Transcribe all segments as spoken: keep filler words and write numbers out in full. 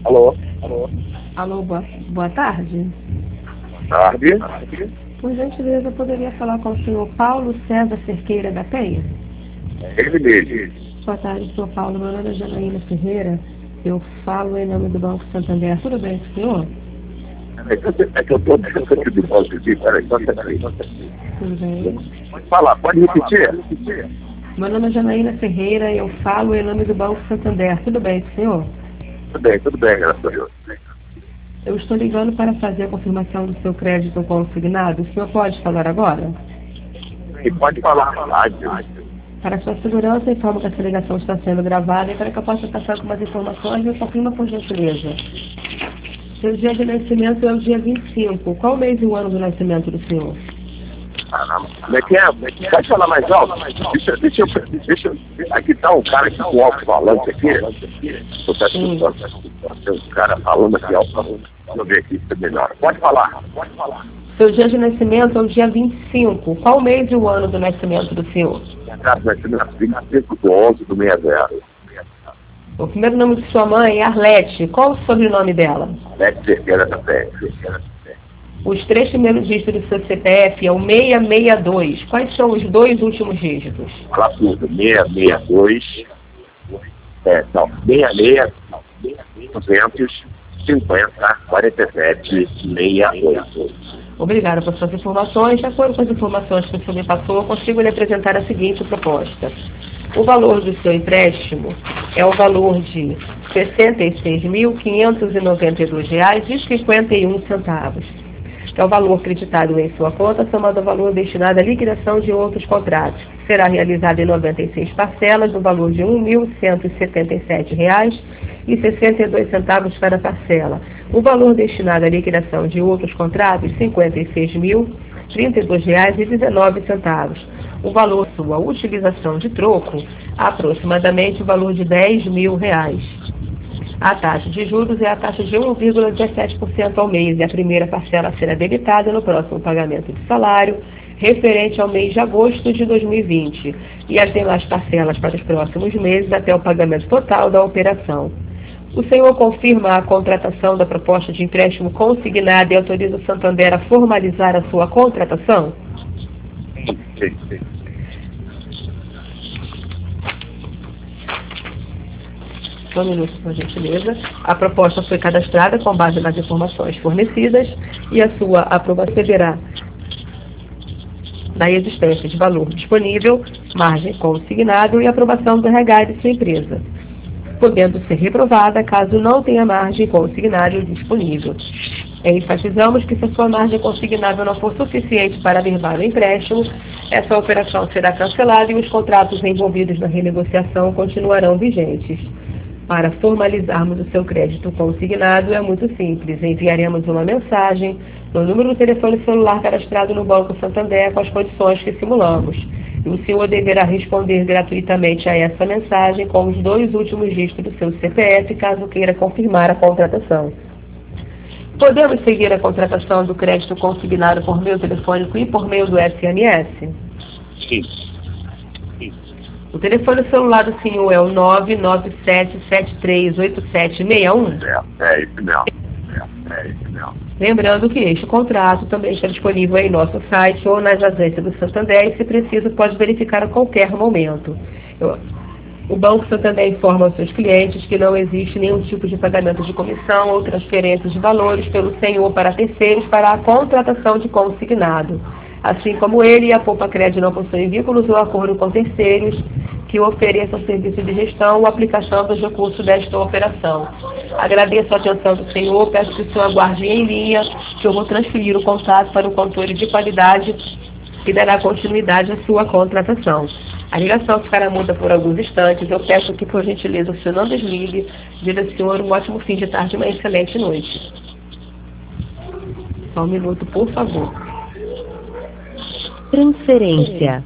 Alô? Alô? Alô, boa, boa tarde. Boa tarde. Por gentileza, eu poderia falar com o senhor Paulo César Cerqueira da Penha? Ele mesmo. Boa tarde, senhor Paulo. Meu nome é Janaína Ferreira. Eu falo em nome do Banco Santander. Tudo bem com o senhor? É que eu é que eu estou aqui de volta aqui. Peraí, só um pouquinho. Tudo bem. Pode falar, pode repetir? Meu nome é Janaína Ferreira e eu falo em nome do Banco Santander. Tudo bem com o senhor? Tudo bem, tudo bem, graças a Deus. Eu estou ligando para fazer a confirmação do seu crédito consignado. O senhor pode falar agora? E pode falar, pode. Para sua segurança, informo que essa ligação está sendo gravada e para que eu possa passar algumas informações, me confirma por gentileza. Seu dia de nascimento é o dia vinte e cinco. Qual mês e o ano do nascimento do senhor? Caramba. Como é que é? Pode falar mais alto? Deixa, deixa, eu- deixa, eu- aqui está um cara aqui com o alto-falante aqui. Estou tá escutando. Tem um cara falando aqui alto-falante. Deixa eu ver aqui se é melhor. Pode falar, pode falar. Seu dia de nascimento é o dia vinte e cinco. Qual mês e o ano do nascimento do senhor? Cara, vai ser vinte e cinco do onze do sessenta. O primeiro nome de sua mãe é Arlete. Qual o sobrenome dela? Alex Cerqueira da Penha. Os três primeiros dígitos do seu C P F é o seiscentos e sessenta e dois. Quais são os dois últimos dígitos? Fala tudo. seiscentos e sessenta e dois. É, não. seiscentos e sessenta e dois. duzentos e cinquenta, quarenta e sete, sessenta e oito. Obrigada por suas informações. De acordo com as informações que o senhor me passou, eu consigo lhe apresentar a seguinte proposta. O valor do seu empréstimo é o valor de sessenta e seis mil, quinhentos e noventa e dois reais e cinquenta e um centavos. É o valor acreditado em sua conta, somado ao valor destinado à liquidação de outros contratos. Será realizado em noventa e seis parcelas, no valor de um mil cento e setenta e sete reais e sessenta e dois centavos cada parcela. O valor destinado à liquidação de outros contratos, cinquenta e seis mil, trinta e dois reais e dezenove centavos. O valor de sua utilização de troco, aproximadamente o valor de dez mil reais. A taxa de juros é a taxa de um vírgula dezessete por cento ao mês e a primeira parcela será debitada no próximo pagamento de salário, referente ao mês de agosto de dois mil e vinte, e as demais parcelas para os próximos meses até o pagamento total da operação. O senhor confirma a contratação da proposta de empréstimo consignada e autoriza o Santander a formalizar a sua contratação? Sim, sim, sim. Só um minuto, por gentileza. A proposta foi cadastrada com base nas informações fornecidas e a sua aprovação deverá da existência de valor disponível, margem consignado e aprovação do R H de sua empresa, podendo ser reprovada caso não tenha margem consignável disponível. Enfatizamos que se a sua margem consignável não for suficiente para averbar o empréstimo, essa operação será cancelada e os contratos envolvidos na renegociação continuarão vigentes. Para formalizarmos o seu crédito consignado é muito simples. Enviaremos uma mensagem no número do telefone celular cadastrado no Banco Santander com as condições que simulamos. E o senhor deverá responder gratuitamente a essa mensagem com os dois últimos dígitos do seu C P F, caso queira confirmar a contratação. Podemos seguir a contratação do crédito consignado por meio telefônico e por meio do S M S? Sim. O telefone celular do senhor é o nove nove sete sete três oito sete seis um? É, é isso mesmo. É, é isso mesmo. Lembrando que este contrato também está disponível em nosso site ou nas agências do Santander e, se preciso, pode verificar a qualquer momento. Eu, o Banco Santander informa aos seus clientes que não existe nenhum tipo de pagamento de comissão ou transferência de valores pelo senhor para terceiros para a contratação de consignado. Assim como ele e a Poupa Crédito não possuem vínculos ou acordo com terceiros que ofereçam serviço de gestão ou aplicação dos recursos desta operação. Agradeço a atenção do senhor, peço que o senhor aguarde em linha, que eu vou transferir o contato para o controle de qualidade que dará continuidade à sua contratação. A ligação ficará muda por alguns instantes. Eu peço que, por gentileza, o senhor não desligue. Diga ao senhor um ótimo fim de tarde e uma excelente noite. Só um minuto, por favor. Transferência.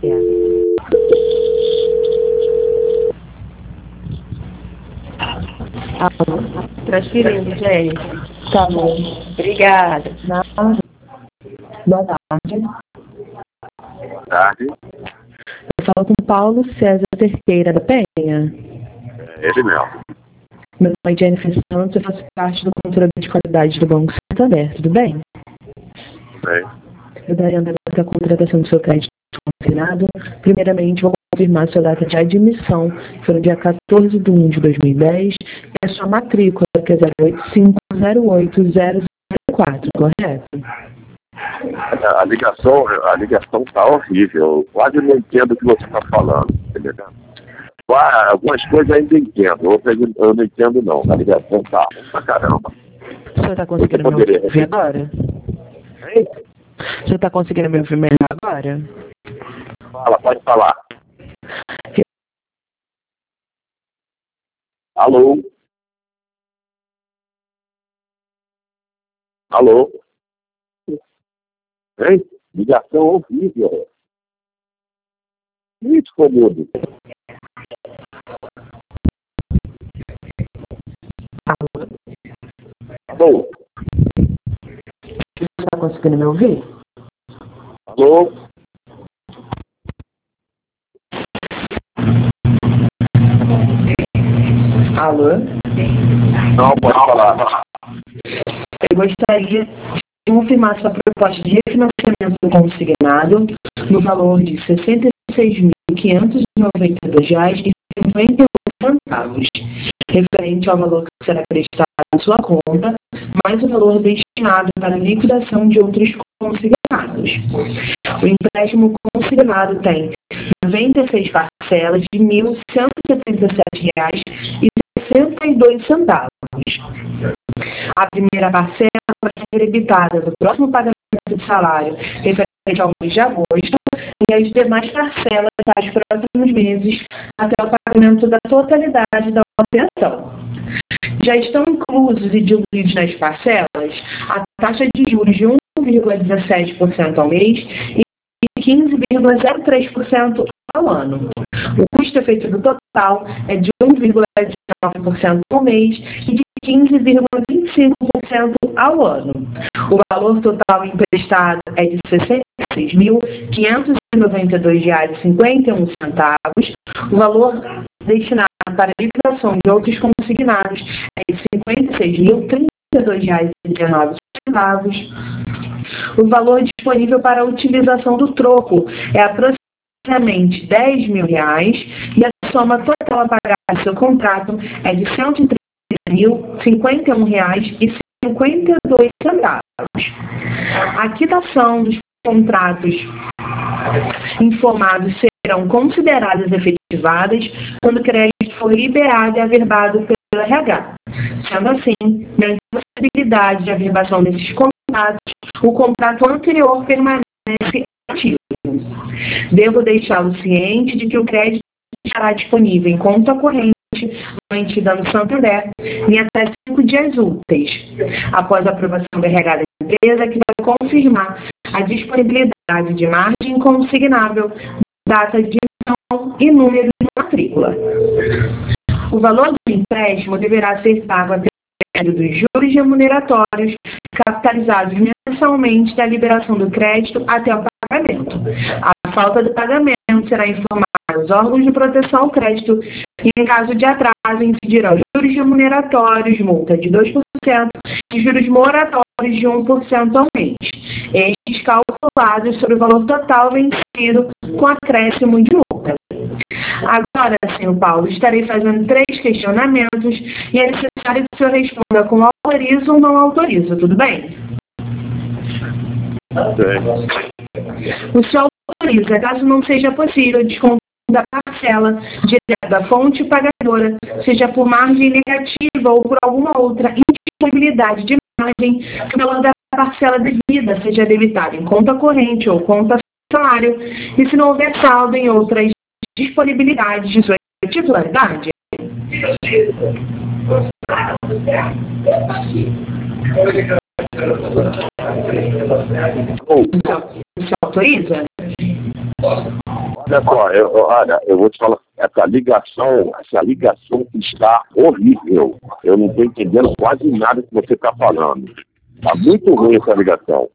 Transferindo, gente. Tá bom. Obrigada. Nada. Boa tarde. Boa tarde. Eu falo com Paulo César Cerqueira da Penha. É ele mesmo. Meu nome é Jennifer Santos, eu faço parte do controle de qualidade do Banco Santander, tudo bem? Bem. Eu darei andamento à contratação do seu crédito consignado. Primeiramente, vou confirmar sua data de admissão, que foi no dia quatorze de um de dois mil e dez, e a sua matrícula, que é zero oito cinco zero oito zero zero quatro, correto? A, a ligação a ligação está horrível. Eu quase não entendo o que você está falando, entendeu? Ah, algumas coisas eu ainda entendo, outras eu não entendo não. A ligação está ruim pra caramba. O senhor está conseguindo me poderia... ouvir agora? Hein? O senhor está conseguindo me ouvir melhor agora? Fala, pode falar. Alô? Alô? Hein? Ligação horrível. Muito cômodo. Alô? Alô? Você está conseguindo me ouvir? Alô? Alô? Não, pode falar. Eu gostaria de confirmar sua proposta de refinanciamento consignado no valor de sessenta e seis mil quinhentos e noventa e dois reais e cinquenta e oito centavos, referente ao valor que será acreditado em sua conta, mais o valor destinado para liquidação de outros consignados. O empréstimo consignado tem noventa e seis parcelas de mil cento e setenta e sete reais e sessenta e dois centavos. A primeira parcela vai ser debitada no próximo pagamento de salário referente ao mês de agosto e as demais parcelas para os próximos meses até o pagamento da totalidade da operação. Já estão inclusos e diluídos nas parcelas a taxa de juros de um vírgula dezessete por cento ao mês e quinze vírgula zero três por cento ao ano. O custo efetivo total é de um vírgula dezenove por cento ao mês e de quinze vírgula vinte e cinco por cento ao ano. O valor total emprestado é de sessenta e seis mil quinhentos e noventa e dois reais e cinquenta e um centavos. O valor destinado para a liquidação de outros consignados é de cinquenta e seis mil trinta e dois reais e dezenove centavos. O valor disponível para a utilização do troco é aproximadamente dez mil reais e a soma total a pagar do seu contrato é de cento e trinta mil cinquenta e um reais e cinquenta e dois centavos. A quitação dos contratos informados serão consideradas efetivadas quando o crédito for liberado e averbado pelo R H. Sendo assim, na impossibilidade de averbação desses contratos, o contrato anterior permanece ativo. Devo deixá-lo ciente de que o crédito estará disponível em conta corrente mantida no Santander em até cinco dias úteis, após a aprovação do R H da empresa, que vai confirmar a disponibilidade de margem consignável, data de emissão e número de matrícula. O valor do empréstimo deverá ser pago através dos juros remuneratórios capitalizados mensalmente da liberação do crédito até o pagamento. A falta de pagamento será informada aos órgãos de proteção ao crédito e, em caso de atraso, incidirá os juros remuneratórios, multa de dois por cento e juros moratórios de um por cento ao mês. Estes calculados sobre o valor total vencido com acréscimo de multa. Agora, senhor Paulo, estarei fazendo três questionamentos e é necessário que o senhor responda com autorizo ou não autorizo, tudo bem? O senhor autoriza, caso não seja possível, desconto da parcela direta da fonte pagadora, seja por margem negativa ou por alguma outra indisponibilidade de margem, que o valor da parcela devida seja debitado em conta corrente ou conta salário, e se não houver saldo em outras disponibilidades de sua titularidade. Você autoriza? Olha só, eu, olha, eu vou te falar, essa ligação, essa ligação está horrível. Eu não estou entendendo quase nada que você está falando. Está muito ruim essa ligação.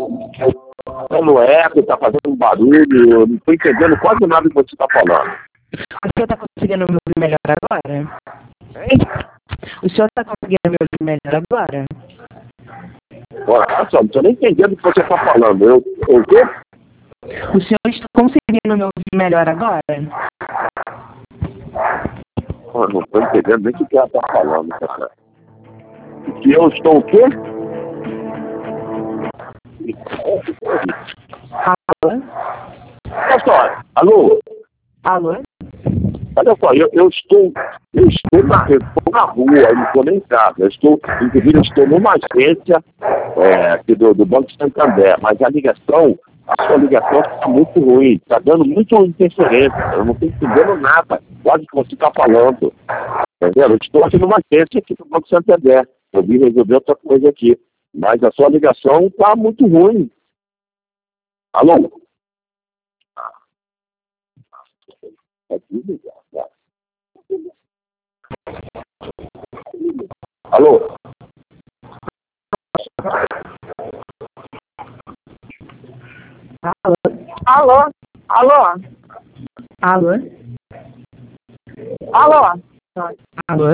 Não é, está fazendo barulho, eu não estou entendendo quase nada que você está falando. O senhor está conseguindo me ouvir melhor agora? Hein? O senhor está conseguindo me ouvir melhor agora? Olha só, não estou nem entendendo o que você está falando. Eu, eu quê? O senhor está conseguindo me ouvir melhor agora? Eu não estou entendendo nem o que ela está falando, cara. Que eu estou o quê? Alô? Olha só, alô? Alô? Olha só, eu, eu estou, eu estou na, eu estou na rua, eu não estou nem em casa. Eu estou, inclusive, eu estou numa agência é, aqui do, do Banco Santander, mas a ligação, a sua ligação está muito ruim, está dando muito interferência, eu não estou entendendo nada, quase que você está falando. Entendeu? Eu estou aqui numa agência aqui do Banco Santander, eu vim resolver outra coisa aqui, mas a sua ligação está muito ruim. Alô? Alô? Alô? Alô? Alô? Alô? Alô?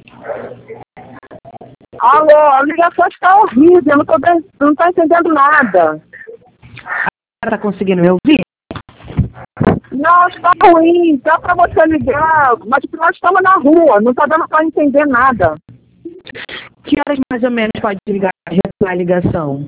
Alô? A ligação está horrível, eu não estou não tô entendendo nada. Está conseguindo me ouvir? Não, está ruim, dá para você ligar, mas nós estamos na rua, não está dando para entender nada. Que horas mais ou menos pode ligar, retornar a ligação?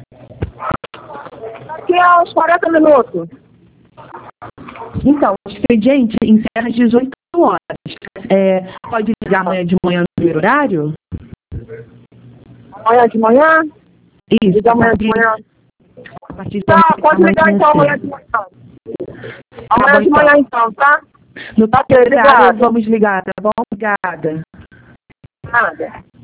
Daqui a uns quarenta minutos. Então, o expediente encerra às dezoito horas. É, pode ligar amanhã de manhã no primeiro horário? Amanhã de manhã? Isso. Liga amanhã de manhã. A partir de Tá, pode ligar então amanhã de manhã. Amanhã de manhã então, tá? No Tá, primeiro horário obrigada. vamos ligar, tá bom? Obrigada. Nada.